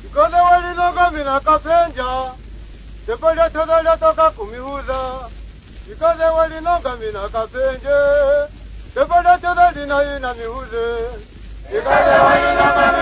Ikoze walinoga mina kapenja. Sepole todole toka kumihuza. Ikoze walinoga mina kapenje. Sepole todole na ina mihuze. Ikoze walinoga